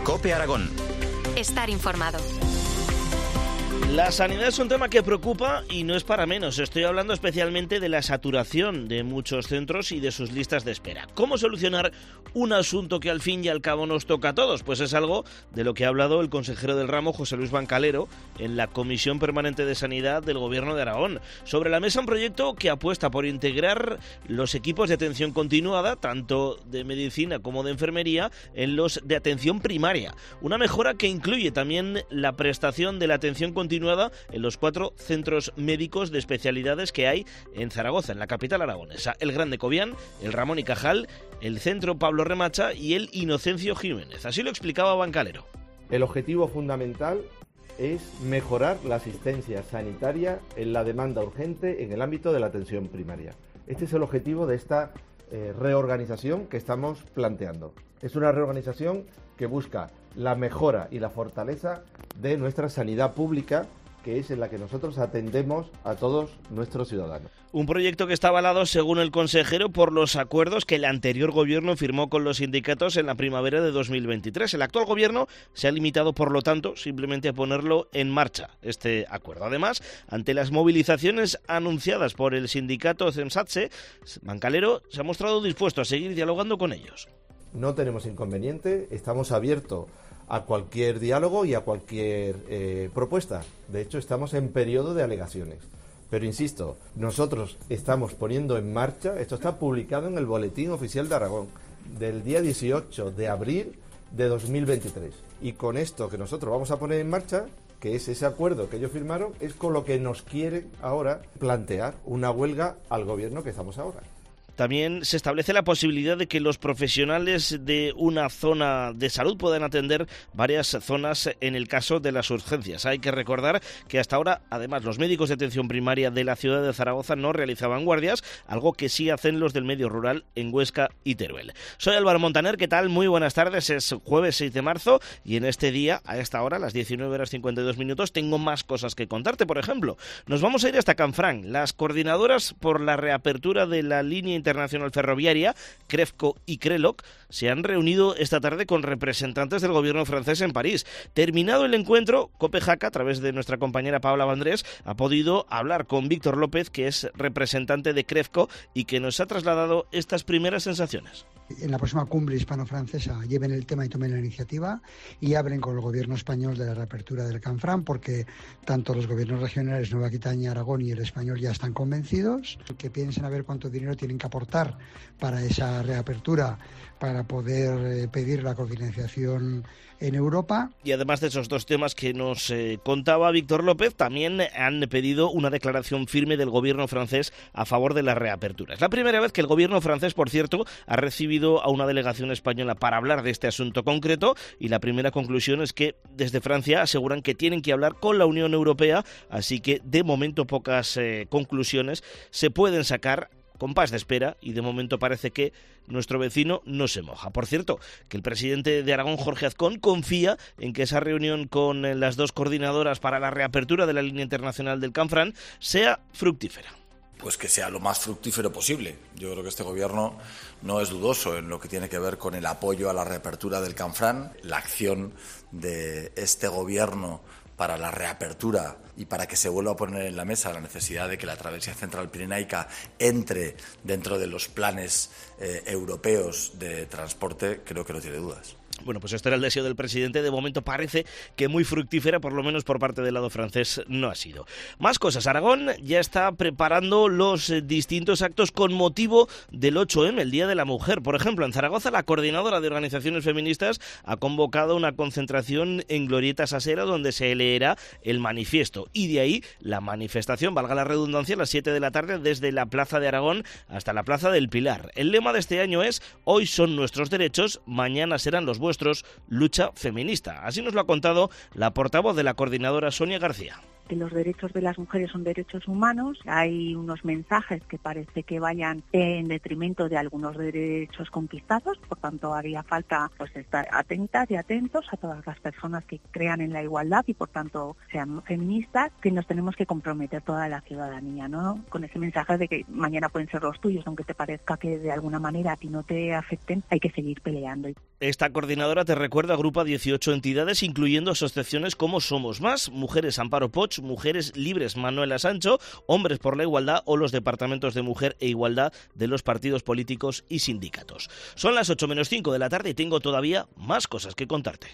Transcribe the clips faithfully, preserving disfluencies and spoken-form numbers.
COPE Aragón. Estar informado. La sanidad es un tema que preocupa y no es para menos. Estoy hablando especialmente de la saturación de muchos centros y de sus listas de espera. ¿Cómo solucionar un asunto que al fin y al cabo nos toca a todos? Pues es algo de lo que ha hablado el consejero del ramo, José Luis Bancalero, en la Comisión Permanente de Sanidad del Gobierno de Aragón. Sobre la mesa un proyecto que apuesta por integrar los equipos de atención continuada, tanto de medicina como de enfermería, en los de atención primaria. Una mejora que incluye también la prestación de la atención continuada en los cuatro centros médicos de especialidades que hay en Zaragoza, en la capital aragonesa: el Gran de Cobián, el Ramón y Cajal, el Centro Pablo Remacha y el Inocencio Jiménez. Así lo explicaba Bancalero. El objetivo fundamental es mejorar la asistencia sanitaria en la demanda urgente en el ámbito de la atención primaria. Este es el objetivo de esta eh, reorganización que estamos planteando. Es una reorganización que busca la mejora y la fortaleza de nuestra sanidad pública, que es en la que nosotros atendemos a todos nuestros ciudadanos. Un proyecto que está avalado, según el consejero, por los acuerdos que el anterior gobierno firmó con los sindicatos en la primavera de dos mil veintitrés. El actual gobierno se ha limitado, por lo tanto, simplemente a ponerlo en marcha, este acuerdo. Además, ante las movilizaciones anunciadas por el sindicato CEMSATSE, Bancalero se ha mostrado dispuesto a seguir dialogando con ellos. No tenemos inconveniente, estamos abiertos a cualquier diálogo y a cualquier eh, propuesta. De hecho, estamos en periodo de alegaciones. Pero insisto, nosotros estamos poniendo en marcha, esto está publicado en el Boletín Oficial de Aragón, del día dieciocho de abril de dos mil veintitrés. Y con esto que nosotros vamos a poner en marcha, que es ese acuerdo que ellos firmaron, es con lo que nos quieren ahora plantear una huelga al gobierno que estamos ahora. También se establece la posibilidad de que los profesionales de una zona de salud puedan atender varias zonas en el caso de las urgencias. Hay que recordar que hasta ahora, además, los médicos de atención primaria de la ciudad de Zaragoza no realizaban guardias, algo que sí hacen los del medio rural en Huesca y Teruel. Soy Álvaro Montaner, ¿qué tal? Muy buenas tardes, es jueves seis de marzo y en este día, a esta hora, a las diecinueve horas cincuenta y dos minutos, tengo más cosas que contarte. Por ejemplo, nos vamos a ir hasta Canfranc. Las coordinadoras por la reapertura de la línea internacional ferroviaria, CREFCO y CRELOC, se han reunido esta tarde con representantes del gobierno francés en París. Terminado el encuentro, COPE Jaca, a través de nuestra compañera Paula Vandrés, ha podido hablar con Víctor López, que es representante de CREFCO y que nos ha trasladado estas primeras sensaciones. En la próxima cumbre hispano-francesa lleven el tema y tomen la iniciativa y hablen con el gobierno español de la reapertura del Canfranc, porque tanto los gobiernos regionales, Nueva Aquitania, Aragón y el español ya están convencidos, que piensen a ver cuánto dinero tienen que aportar para esa reapertura, para poder eh, pedir la cofinanciación en Europa. Y además de esos dos temas que nos eh, contaba Víctor López, también han pedido una declaración firme del gobierno francés a favor de la reapertura. Es la primera vez que el gobierno francés, por cierto, ha recibido a una delegación española para hablar de este asunto concreto, y la primera conclusión es que desde Francia aseguran que tienen que hablar con la Unión Europea, así que de momento pocas eh, conclusiones se pueden sacar, compás de espera, y de momento parece que nuestro vecino no se moja. Por cierto, que el presidente de Aragón, Jorge Azcón, confía en que esa reunión con las dos coordinadoras para la reapertura de la línea internacional del Canfranc sea fructífera. Pues que sea lo más fructífero posible. Yo creo que este gobierno no es dudoso en lo que tiene que ver con el apoyo a la reapertura del Canfranc, la acción de este gobierno para la reapertura y para que se vuelva a poner en la mesa la necesidad de que la travesía central pirenaica entre dentro de los planes eh, europeos de transporte, creo que no tiene dudas. Bueno, pues este era el deseo del presidente. De momento parece que muy fructífera, por lo menos por parte del lado francés, no ha sido. Más cosas. Aragón ya está preparando los distintos actos con motivo del ocho eme, el Día de la Mujer. Por ejemplo, en Zaragoza, la coordinadora de organizaciones feministas ha convocado una concentración en Glorieta Sasera, donde se leerá el manifiesto. Y de ahí la manifestación, valga la redundancia, a las siete de la tarde, desde la Plaza de Aragón hasta la Plaza del Pilar. El lema de este año es: hoy son nuestros derechos, mañana serán los vuestros. Lucha feminista. Así nos lo ha contado la portavoz de la coordinadora, Sonia García. que los derechos de las mujeres son derechos humanos. Hay unos mensajes que parece que vayan en detrimento de algunos derechos conquistados, por tanto haría falta pues estar atentas y atentos a todas las personas que crean en la igualdad y por tanto sean feministas, que nos tenemos que comprometer toda la ciudadanía, ¿no? Con ese mensaje de que mañana pueden ser los tuyos, aunque te parezca que de alguna manera a ti no te afecten, hay que seguir peleando. Esta coordinadora, te recuerdo, agrupa dieciocho entidades, incluyendo asociaciones como Somos Más, Mujeres Amparo Poch, Mujeres Libres Manuela Sancho, Hombres por la Igualdad o los departamentos de Mujer e Igualdad de los partidos políticos y sindicatos. Son las ocho menos cinco de la tarde y tengo todavía más cosas que contarte.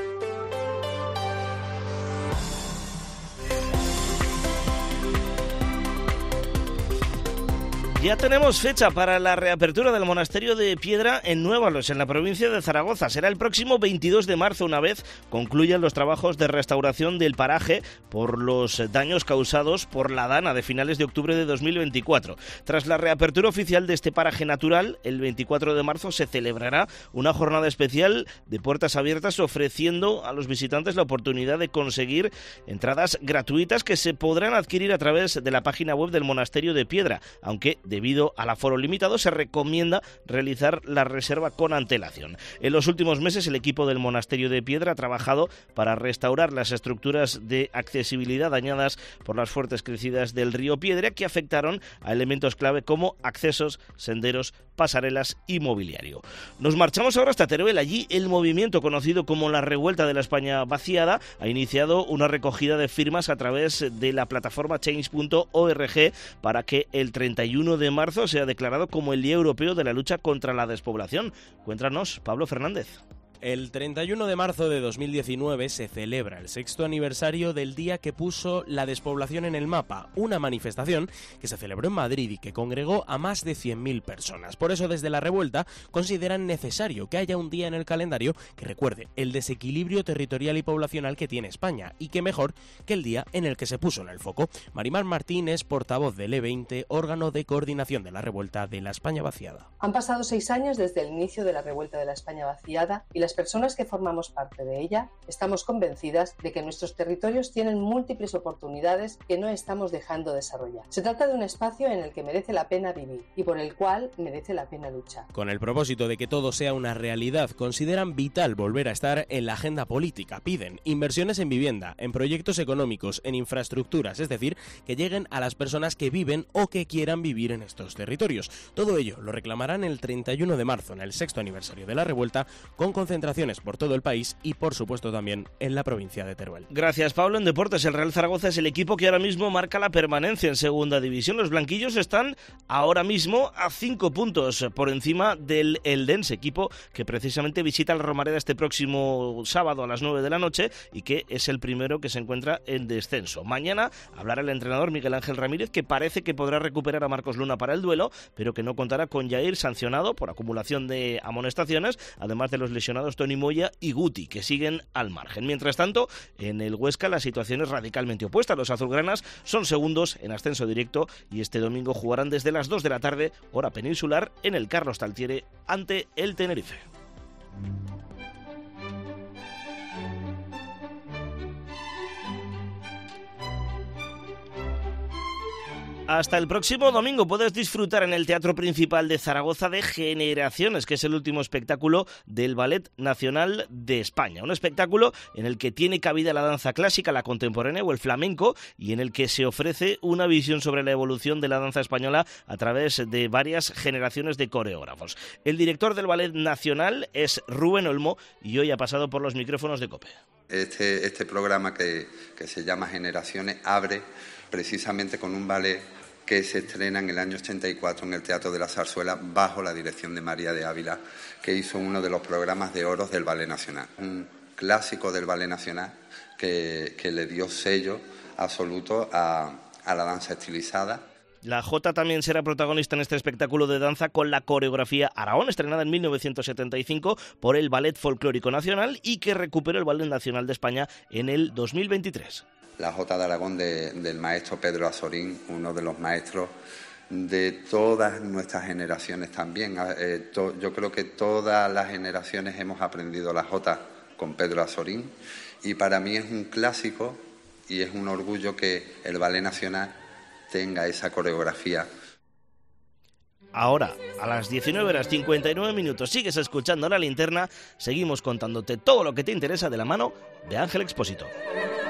Ya tenemos fecha para la reapertura del monasterio de Piedra en Nuévalos, en la provincia de Zaragoza. Será el próximo veintidós de marzo, una vez concluyan los trabajos de restauración del paraje por los daños causados por la dana de finales de octubre de dos mil veinticuatro. Tras la reapertura oficial de este paraje natural, el veinticuatro de marzo se celebrará una jornada especial de puertas abiertas, ofreciendo a los visitantes la oportunidad de conseguir entradas gratuitas que se podrán adquirir a través de la página web del monasterio de Piedra, aunque debido al aforo limitado se recomienda realizar la reserva con antelación. En los últimos meses el equipo del monasterio de Piedra ha trabajado para restaurar las estructuras de accesibilidad dañadas por las fuertes crecidas del río Piedra, que afectaron a elementos clave como accesos, senderos, pasarelas y mobiliario. Nos marchamos ahora hasta Teruel. Allí el movimiento conocido como la Revuelta de la España Vaciada ha iniciado una recogida de firmas a través de la plataforma change punto org para que el treinta y uno de marzo sea declarado como el Día Europeo de la Lucha contra la Despoblación. Cuéntanos, Pablo Fernández. El treinta y uno de marzo de dos mil diecinueve se celebra el sexto aniversario del día que puso la despoblación en el mapa, una manifestación que se celebró en Madrid y que congregó a más de cien mil personas. Por eso, desde la Revuelta consideran necesario que haya un día en el calendario que recuerde el desequilibrio territorial y poblacional que tiene España, y que mejor que el día en el que se puso en el foco. Marimar Martín es portavoz del E veinte, órgano de coordinación de la Revuelta de la España Vaciada. Han pasado seis años desde el inicio de la Revuelta de la España Vaciada y las Las personas que formamos parte de ella estamos convencidas de que nuestros territorios tienen múltiples oportunidades que no estamos dejando desarrollar. Se trata de un espacio en el que merece la pena vivir y por el cual merece la pena luchar. Con el propósito de que todo sea una realidad, consideran vital volver a estar en la agenda política. Piden inversiones en vivienda, en proyectos económicos, en infraestructuras, es decir, que lleguen a las personas que viven o que quieran vivir en estos territorios. Todo ello lo reclamarán el treinta y uno de marzo, en el sexto aniversario de la Revuelta, con concentraciones por todo el país y, por supuesto, también en la provincia de Teruel. Gracias, Pablo. En deportes, el Real Zaragoza es el equipo que ahora mismo marca la permanencia en segunda división. Los blanquillos están ahora mismo a cinco puntos por encima del Eldense, equipo que precisamente visita el Romareda este próximo sábado a las nueve de la noche y que es el primero que se encuentra en descenso. Mañana hablará el entrenador Miguel Ángel Ramírez, que parece que podrá recuperar a Marcos Luna para el duelo, pero que no contará con Jair, sancionado por acumulación de amonestaciones, además de los lesionados Toni Moya y Guti, que siguen al margen. Mientras tanto, en el Huesca la situación es radicalmente opuesta. Los azulgranas son segundos en ascenso directo y este domingo jugarán desde las dos de la tarde, hora peninsular, en el Carlos Taltiere ante el Tenerife. Hasta el próximo domingo puedes disfrutar en el Teatro Principal de Zaragoza de Generaciones, que es el último espectáculo del Ballet Nacional de España. Un espectáculo en el que tiene cabida la danza clásica, la contemporánea o el flamenco, y en el que se ofrece una visión sobre la evolución de la danza española a través de varias generaciones de coreógrafos. El director del Ballet Nacional es Rubén Olmo y hoy ha pasado por los micrófonos de COPE. Este, este programa que, que se llama Generaciones abre precisamente con un ballet que se estrena en el año ochenta y cuatro en el Teatro de la Zarzuela bajo la dirección de María de Ávila, que hizo uno de los programas de oro del Ballet Nacional. Un clásico del Ballet Nacional que, que le dio sello absoluto a, a la danza estilizada. La Jota también será protagonista en este espectáculo de danza con la coreografía Araón, estrenada en mil novecientos setenta y cinco por el Ballet Folclórico Nacional y que recuperó el Ballet Nacional de España en el dos mil veintitrés. La Jota de Aragón de, del maestro Pedro Azorín, uno de los maestros de todas nuestras generaciones también. Eh, to, yo creo que todas las generaciones hemos aprendido la Jota con Pedro Azorín y para mí es un clásico y es un orgullo que el Ballet Nacional tenga esa coreografía. Ahora, a las diecinueve horas cincuenta y nueve minutos, sigues escuchando La Linterna, seguimos contándote todo lo que te interesa de la mano de Ángel Expósito.